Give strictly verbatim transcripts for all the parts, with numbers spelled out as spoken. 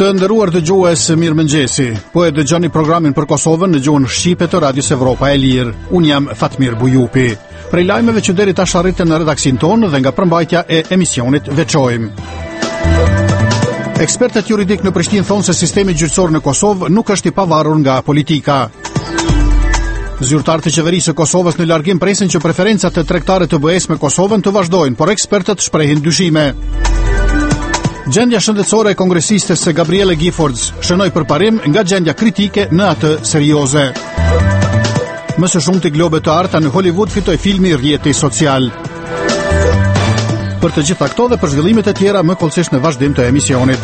Të nderuar dëgjues, mirëmëngjesi. Po e dëgjoni programin për Kosovën në gjuhën shqipe të Radios Evropa e Lirë. Unë jam Fatmir Bujupi. Prej lajmeve që deri tash arritën në redaksin tonë dhe nga përmbajtja e emisionit veçojmë. Ekspertët juridik në Prishtinë thonë se sistemi gjyqësor në Kosovë nuk është i pavarur nga politika. Zyrtarët e qeverisë së Kosovës në largim presin që preferencat e tregtare të B E S me Kosovën të vazhdojnë, por ekspertët shprehin dyshime. Gjendja shëndetësore e kongresistes së Gabriele Giffords shënoi përparim nga gjendja kritike në atë serioze. Më së shumti globe të arta në Hollywood fitoi filmi Rrjeti Social. Për të gjitha këto dhe për zhvillimet e tjera më kollësisht në vazhdim të emisionit.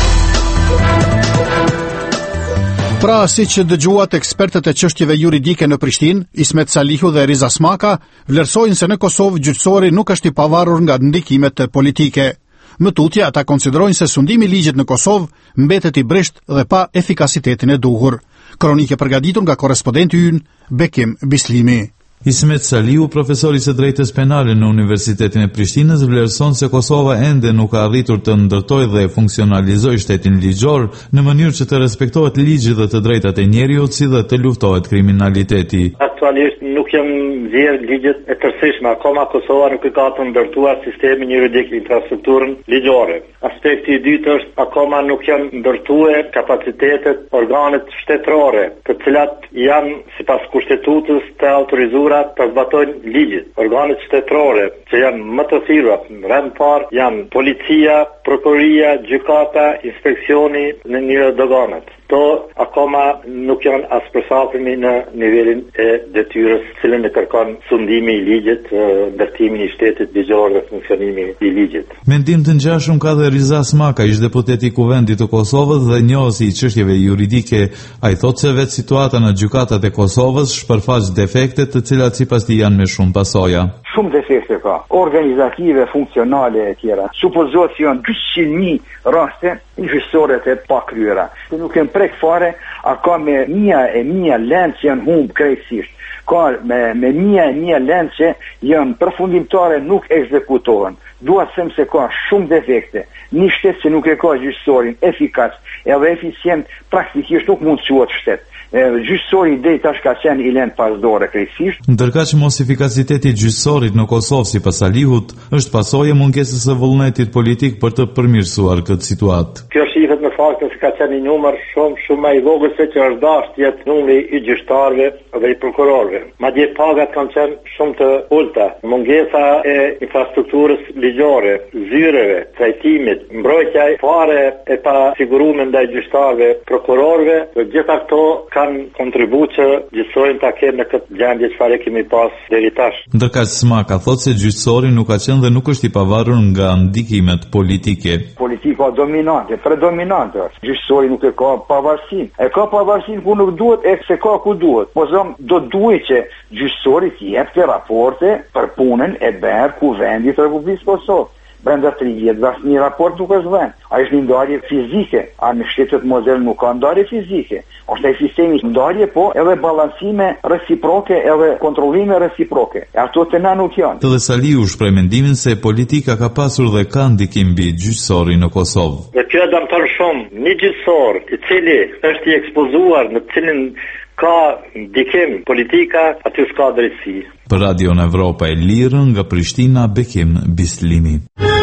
Pra, si që dëgjuat, ekspertët e çështjeve juridike në Prishtinë, Ismet Salihu dhe Riza Smaka, vlerësojnë se në Kosovë gjyqësori nuk është i pavarur nga ndikimet politike. Më tutje, ata konsiderojnë se sundimi i ligjit në Kosovë mbetet i brisht dhe pa efikasitetin e duhur. Kronike përgatitur nga korrespondenti ynë Bekim Bislimi. Ismet Salihu, profesori i drejtës penale në Universitetin e Prishtinës, vlerëson se Kosova ende nuk ka arritur të ndërtojë dhe funksionalizojë shtetin ligjor në mënyrë që të respektohet ligji dhe të drejtat e njerëzit, si dhe të luftohet kriminaliteti. Aktualisht nuk janë nxjerrë ligjet e tërësishme, akoma Kosova nuk ka të ndërtuar sistemin juridik, infrastrukturën ligjore. Aspekti i dytë është akoma nuk janë ndërtuar kapacitetet organet shtetërore, të cilat janë sipas kushtetutës të autorizuara të zbatojnë ligjit. Organet shtetërore që janë më të thirrura në rend parë janë policia, prokuroria, gjykata, inspeksioni në një doganët. To akoma nuk janë as përshtatemi në nivelin e detyrës, cilën e kërkon sundimi i ligjit, ndërtimi i shtetit ligjor dhe funksionimi i ligjit. Mendim të ngjashëm ka dhe Riza Smaka, ish deputeti i Kuvendit të Kosovës dhe njohësi i çështjeve juridike. Ai thotë se vetë situata në gjykatat e Kosovës shpërfaq defekte, të cilat sipas tij janë me shumë pasoja. Shumë defekte ka, organizative, funksionale e tjera. Supozohet që janë dyqind mijë raste gjyqësore të pakryera. Se nuk e prek fare, a ka me mia e mia lëndë që janë humb krejtësisht. Ka me, me mia e mia lëndë që janë përfundimtare, nuk ekzekutohen. Dua të them se ka shumë defekte. Një shtet që nuk e ka gjyqësorin efikas edhe eficient, praktikisht nuk mund të quhet shtet. Gjyqësori deri tash ka qenë i lënë pas dore krejtësisht. Ndërkaq mos efikasiteti i gjyqësorit në Kosovë sipas Salihut është pasojë mungesës së vullnetit politik për të përmirësuar këtë situatë. Kjo shihet në faktin se ka qenë një numër shumë shumë më i vogël se që është dashur të jetë numri i gjyqtarëve dhe i prokurorëve. Madje pagat kanë qenë shumë të ulta. Mungesa e infrastrukturës ligjore, zyreve, trajtimit, mbrojtja fare e pa siguruar ndaj gjyqtarëve, prokurorëve, të gjitha këto kanë kontribuar që gjyqësorin ta kenë në këtë gjendje çfarë kemi pas deri tash. Ndërkaq Smaka thotë se gjyqësori nuk ka qenë dhe nuk është i pavarur nga ndikimet politike. Politika dominante, predominante është. Gjyqësori nuk e ka pavarësinë. E ka pavarësinë ku nuk duhet, e se ka ku duhet. Po zëm do duhet që gjyqësori të jepte raporte për punën e bërë Kuvendit të Republikës Kosovë. Brenda tre vjetëve asnjë raport nuk është vënë. A është një ndarje fizike, a në shtetet modern nuk ka ndarje fizike. Është ai sistemi ndarje, po edhe balancime reciproke edhe kontrollime reciproke. E ato të na nuk janë. Të dhe Saliu shpreh mendimin se politika ka pasur dhe ka ndikim mbi gjyqësorin në Kosovë. Dhe kjo do të thonë shumë, një gjyqësor i cili është i ekspozuar, në cilin ka ndikim politika, aty s'ka drejtësi. Për Radio në Evropa e Lirë, nga Prishtina, Bekim Bislimi.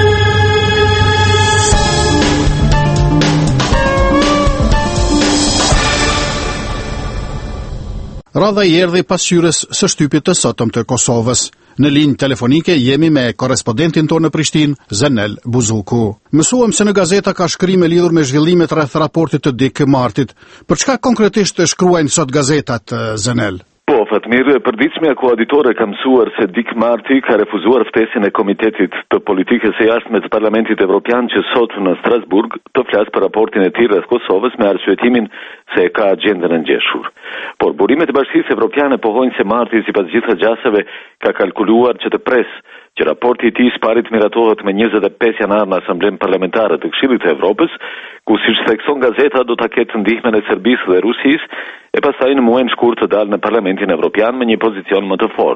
Radha i erdhi pasqyrës së shtypit të sotëm të Kosovës. Në linjë telefonike jemi me korrespondentin tonë në Prishtinë, Zenel Buzuku. Mësuam se në gazeta ka shkrime lidhur me zhvillimet rreth raportit të Dik Martit. Për çka konkretisht shkruajnë sot gazetat, Zenel? Po, Fatmir, përditshmja koaditore ka mësuar se Dik Marti ka refuzuar ftesën e Komitetit të Politikës së Jashtme të Parlamentit Evropian që sot në Strasburg të flasë për raportin e tij rreth Kosovës me arsyetimin se e ka agjendën e ngjeshur. Por burimet e Bashkisë Evropiane pohojnë se Marti sipas gjitha gjasave ka kalkuluar që të presë që raporti i tij sparit miratohet me njëzet e pesë janar në Asamblenë Parlamentare të Këshillit të Evropës, ku siç thekson gazeta do ta ketë ndihmën e Serbisë dhe Rusisë, e pastaj në muajin shkurt të dalë në Parlamentin Evropian me një pozicion më të fortë.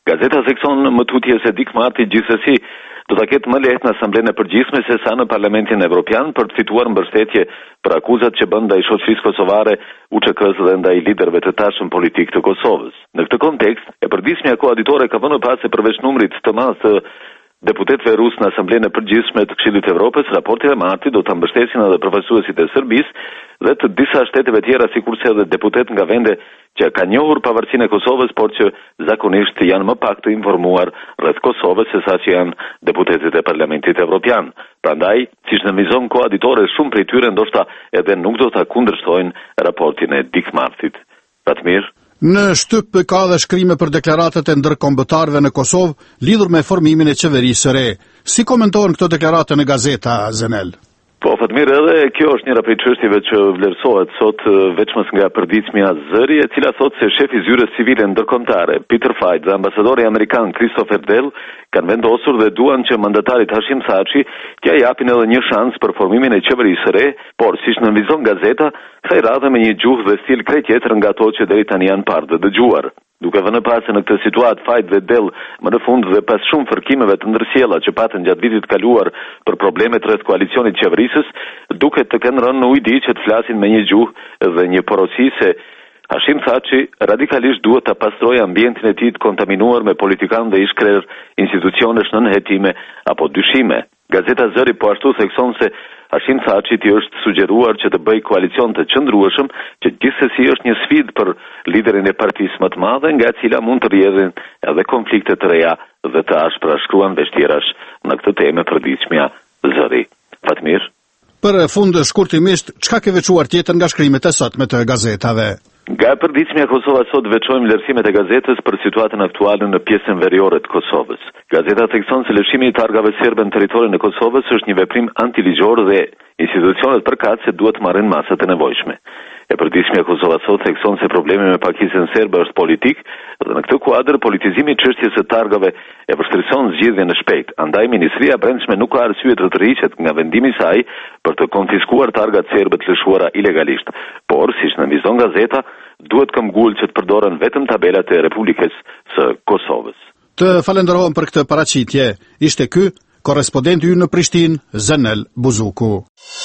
Gazeta seksion më tutje se Dik Marti gjithsesi do ta ketë më lehtë në Asamblenë e Përgjithshme se sa në Parlamentin Evropian për të fituar mbështetje për akuzat që bën ndaj shoqërisë kosovare U Ç K-s dhe ndaj liderëve të tashëm politik të Kosovës. Në këtë kontekst, e përditshmja koaditore ka vënë pas se përveç numrit të madh të deputetëve rusë në Asamblenë e Përgjithshme të Këshillit të Evropës, raporti e martit do ta mbështesin edhe përfaqësuesit e Serbisë dhe të disa shteteve tjera, sikurse edhe deputet nga vende që ka njohur pavarësinë e Kosovës, por që zakonisht janë më pak të informuar rreth Kosovës se sa që janë deputetët e Parlamentit Evropian. Prandaj, siç nënvizon koaditore, shumë prej tyre ndoshta edhe nuk do ta kundërshtojnë raportin e Dik Martit. Fatmir. Në shtyp ka dhe shkrime për deklaratat e ndërkombëtarëve në Kosovë lidhur me formimin e qeverisë së re. Si komentohen këto deklarate në gazeta, Zenel? Po, Fatmir, edhe kjo është njëra prej çështjeve që vlerësohet sot veçmës nga përditshmja Zëri, e cila thotë se shefi i zyrës civile ndërkombëtare, Peter Fajt, dhe ambasadori amerikan Christopher Dell kanë vendosur dhe duan që mandatarit Hashim Thaçi t'ia japin edhe një shans për formimin e qeverisë së re, por siç nënvizon gazeta, kësaj radhe me një gjuhë dhe stil krejt tjetër nga ato që deri tani janë parë dhe dëgjuar. Duke vënë pas se në këtë situatë Fajt dhe Dell më në fund dhe pas shumë fërkimeve të ndërsjella që patën gjatë vitit kaluar për problemet rreth koalicionit qeverisës, duket të kenë rënë në ujdi që të flasin me një gjuhë dhe një porosi se Hashim Thaçi radikalisht duhet ta pastrojë ambientin e tij të kontaminuar me politikanë dhe ish-krerë institucionesh nënhetime apo dyshime. Gazeta Zëri po ashtu thekson se Hashim Thaçi i është sugjeruar që të bëjë koalicion të qëndrueshëm, që gjithsesi është një sfidë për liderin e partisë më të madhe, nga e cila mund të rrjedhin edhe konflikte të reja dhe të ashpra, shkruan vështirash në këtë temë përditshmja Zëri. Fatmir. Për fund shkurtimisht, çka ke veçuar tjetër nga shkrimet e sotme të gazetave? Nga përditshmja Kosova sot veçojmë vlerësimet e gazetës për situatën aktuale në pjesën veriore të Kosovës. Gazeta thekson se lëshimi i targave serbe në territorin e Kosovës është një veprim antiligjor dhe institucionet përkatëse duhet të marrin masat e nevojshme. E përditshmja Kosova sot thekson se problemi me pakicën serbe është politik dhe në këtë kuadër politizimi i çështjes së targave e vështirëson zgjidhjen e shpejtë. Andaj Ministria e Brendshme nuk ka arsye të tërhiqet nga vendimi i saj për të konfiskuar targat serbe të lëshuara ilegalisht. Por, siç nënvizon gazeta, duhet këmbgul që të përdoren vetëm tabelat e Republikës së Kosovës. Të falenderojmë për këtë paraqitje. Ishte ky korrespondenti ynë në Prishtinë, Zenel Buzuku.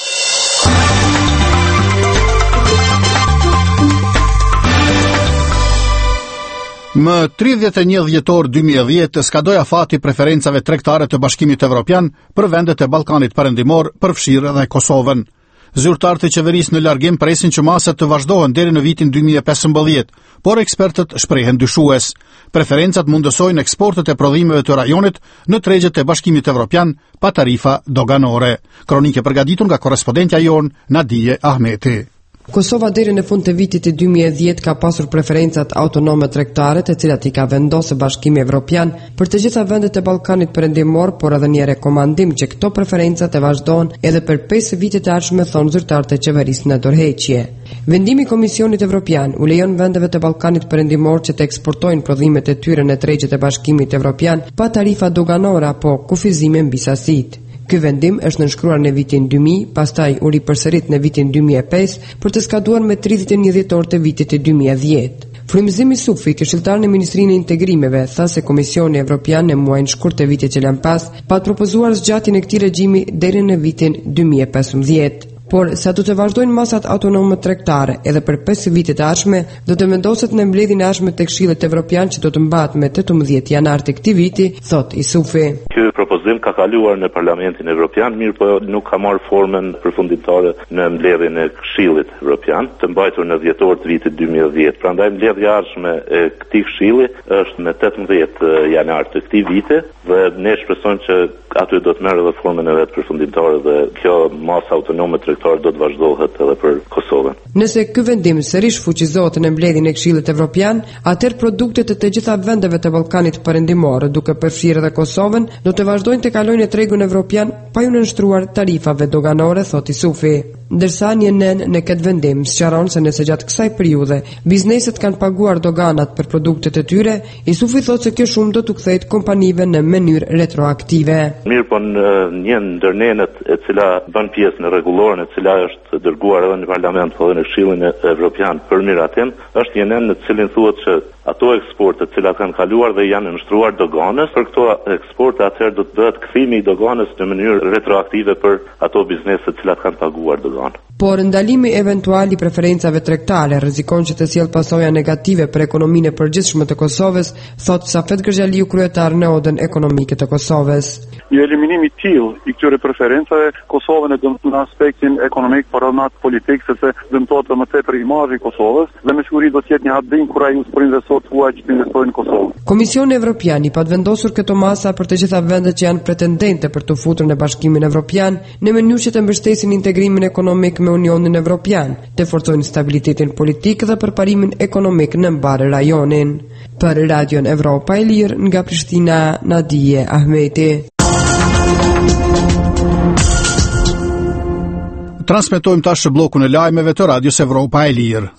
Më tridhjetë e një dhjetor dy mijë e dhjetë skadoi afati preferencave tregtare të Bashkimit Evropian për vendet e Ballkanit Perëndimor, përfshirë edhe Kosovën. Zyrtarët e qeverisë në largim presin që masat të vazhdohen deri në vitin dy mijë e pesëmbëdhjetë, por ekspertët shprehen dyshues. Preferencat mundësojnë eksportet e prodhimeve të rajonit në tregjet e Bashkimit Evropian pa tarifa doganore. Kronike përgatitur nga korrespondentja jon Nadije Ahmeti. Kosova deri në fund të vitit dy mijë e dhjetë ka pasur preferencat autonome tregtare, të cilat i ka vendosur Bashkimi Evropian për të gjitha vendet e Ballkanit Perëndimor, por edhe një rekomandim që këto preferencat e vazhdojnë edhe për pesë vitet e ardhshme, thon zyrtarët e qeverisë në dorëheqje. Vendimi i Komisionit Evropian u lejon vendeve të Ballkanit Perëndimor që të eksportojnë prodhimet e tyre në tregjet e Bashkimit Evropian pa tarifa doganore apo kufizime mbi sasitë. Ky vendim është nënshkruar në vitin dy mijë, pastaj u ripërsërit në vitin dy mijë e pesë për të skaduar me tridhjetë e një dhjetor të vitit dy mijë e dhjetë. Frymëzimi Sufi, këshilltar në Ministrinë e Integrimeve, tha se Komisioni Evropian në muajin shkurt të vitit që lan pas pa propozuar zgjatjen e këtij regjimi deri në vitin dy mijë e pesëmbëdhjetë. Por sa do të vazhdojnë masat autonome tregtare edhe për pesë vitet e ardhshme, do të vendoset në mbledhjen e ardhshme tek Këshilli Evropian që do të mbahet me tetëmbëdhjetë janar të këtij viti, thot Isufi. Ky propozim ka kaluar në Parlamentin Evropian, mirë po nuk ka marrë formën përfundimtare në mbledhjen e Këshillit Evropian, të mbajtur në dhjetor të vitit dy mijë e dhjetë. Prandaj mbledhja e ardhshme e këtij këshilli është në tetëmbëdhjetë janar të këtij viti dhe ne shpresojmë që aty do të merrë edhe formën e vet përfundimtare dhe kjo masë autonome tregtare do të vazhdohet edhe për Kosovën. Nëse ky vendim sërish fuqizohet në mbledhjen e Këshillit Evropian, atëherë produktet e të gjitha vendeve të Ballkanit Perëndimor, duke përfshirë edhe Kosovën, do të vazhdojnë të kalojnë në tregun evropian pa ju nënshtruar tarifave doganore, thot Isufi. Ndërsa një nën në këtë vendim sqaron se nëse gjatë kësaj periudhe bizneset kanë paguar doganat për produktet e tyre, Isufi thotë se kjo shumë do t'u kthehet kompanive në mënyrë retroaktive. Mirë, po një ndër nenët e cila bën pjesë në rregulloren e cila është dërguar edhe në Parlament po edhe në Këshillin Evropian për miratim, është një nen në të cilin thuhet se ato eksporte të cilat kanë kaluar dhe janë nështruar doganës, për këto eksporte atëherë do të bëhet kthimi i doganës në mënyrë retroaktive për ato biznese të cilat kanë paguar doganë. Por ndalimi eventual i preferencave tregtare rrezikon që të sjellë pasoja negative për ekonominë e përgjithshme të Kosovës, thot Safet Gërgjaliu, kryetar në Odën Ekonomike të Kosovës. Një eliminim i tillë i këtyre preferencave Kosovën e dëmton në aspektin ekonomik, por edhe politik, sepse dëmtohet më tepër imazhi i Kosovës dhe me siguri do të jetë një habim kur ai ushtrin dhe sot huaj që investojnë në Kosovë. Komisioni Evropian i pa vendosur këto masa për të gjitha vendet që janë pretendente për të futur në Bashkimin Evropian në mënyrë që të mbështesin integrimin ekonomik me Unionin Evropian, të forcojnë stabilitetin politik dhe përparimin ekonomik në mbarë rajonin. Për Radion Evropa e Lirë nga Prishtina, Nadije Ahmeti. Transmetojmë tash bllokun e lajmeve të Radios Evropa e Lirë.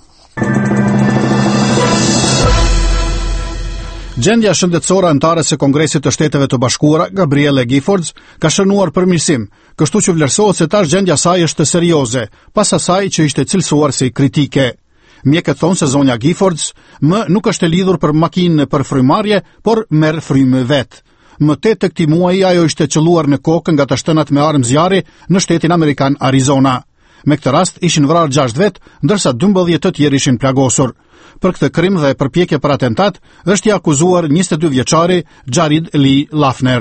Gjendja shëndetësore anëtare së Kongresit të Shteteve të Bashkuara, Gabrielle Giffords, ka shënuar përmirësim, kështu që vlerësohet se tash gjendja saj është serioze, pas asaj që ishte cilësuar si kritike. Mjekët thonë se zonja Giffords më nuk është e lidhur për makinë për frymarrje, por merr frymë vetë. Më tetë të këtij muaji ajo ishte qelluar në kokë nga të shtënat me armë zjarri në shtetin amerikan Arizona. Me këtë rast ishin vrarë gjashtë vetë, ndërsa dymbëdhjetë të tjerë ishin plagosur. Për këtë krim dhe përpjekje për atentat, është i akuzuar njëzet e dy vjeçari Jarid Lee Lafner.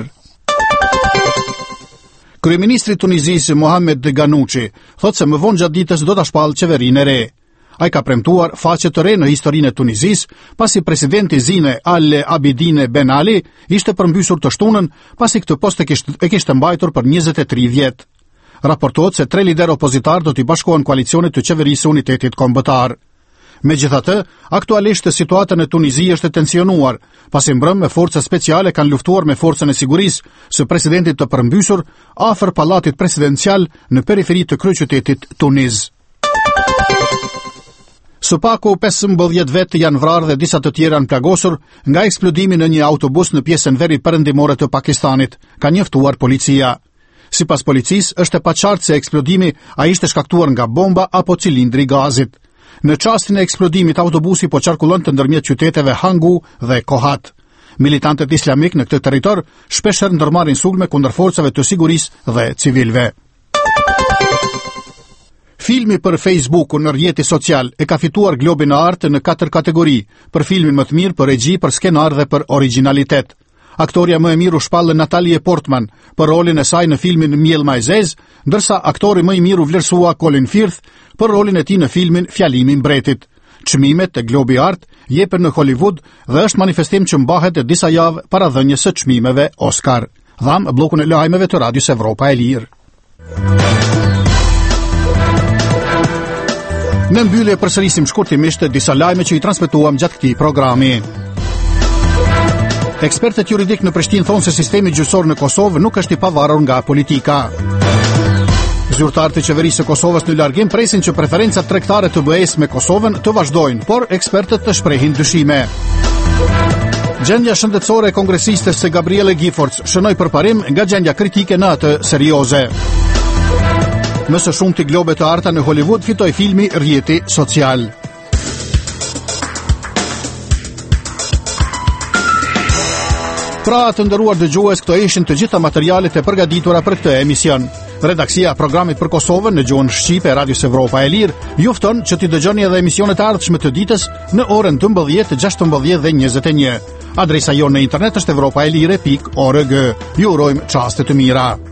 Kryeministri i Tunizisë Mohamed Ghannouchi thotë se më vonë gjatë ditës do ta shpallë qeverinë e re. Ai ka premtuar faqe të re në historinë e Tunizisë, pasi presidenti Zine Al Abidine Ben Ali ishte përmbysur të shtunën, pasi këtë post e kishte, e kishte mbajtur për njëzet e tri vjet. Raportohet se tre lider opozitar do t'i bashkohen koalicionit të qeverisë unitetit kombëtar. Megjithatë, aktualisht situata në Tunizi është e tensionuar, pasi mbrëm me forca speciale kanë luftuar me forcën e sigurisë së presidentit të përmbysur afër pallatit presidencial në periferi të kryeqytetit Tuniz. Së paku pesëmbëdhjetë vetë janë vrarë dhe disa të tjera janë plagosur nga eksplodimi në një autobus në pjesën veri perëndimore të Pakistanit, ka njoftuar policia. Sipas policisë, është e paqartë se eksplodimi a ishte shkaktuar nga bomba apo cilindri gazit. Në çastin e eksplodimit, autobusi po qarkullon të ndërmjet qyteteve Hangu dhe Kohat. Militantët islamik në këtë territor shpeshherë ndërmarrin sulme kundër forcave të sigurisë dhe civilëve. Filmi për Facebook në rrjeti social e ka fituar Globin e Artë në katër kategori, për filmin më të mirë, për regji, për skenar dhe për originalitet. Aktoria më e mirë u shpallë Natalie Portman për rolin e saj në filmin Mjellma e zezë, ndërsa aktori më i mirë u vlerësua Colin Firth për rolin e tij në filmin Fjalimi i mbretit. Çmimet e Globi i Artë jepen në Hollywood dhe është manifestim që mbahet e disa javë para dhënies së çmimeve Oscar. Dham bllokun e lajmeve të Radios Evropa e Lirë. Në mbyllje përsërisim shkurtimisht disa lajme që i transmetuam gjatë këtij programi. Ekspertët juridik në Prishtinë thonë se sistemi gjyqësor në Kosovë nuk është i pavarur nga politika. Zyrtarët e qeverisë së Kosovës në largim presin që preferencat tregtare të B E S me Kosovën të vazhdojnë, por ekspertët të shprehin dyshime. Gjendja shëndetësore e kongresistes së Gabrielle Giffords shënoi përparim nga gjendja kritike në atë serioze. Më së shumti globe të arta në Hollywood fitoi filmi Rrjeti Social. Pra të nderuar dëgjues, këto ishin të gjitha materialet e përgatitura për këtë emision. Redaksia e programit për Kosovën në gjuhën shqipe e Radios Evropa e Lirë ju fton që t'i dëgjoni edhe emisionet e ardhshme të ditës në orën dymbëdhjetë, gjashtëmbëdhjetë dhe njëzet e një. Adresa jonë në internet është evropaelire pikë org. Ju urojmë çaste të mira.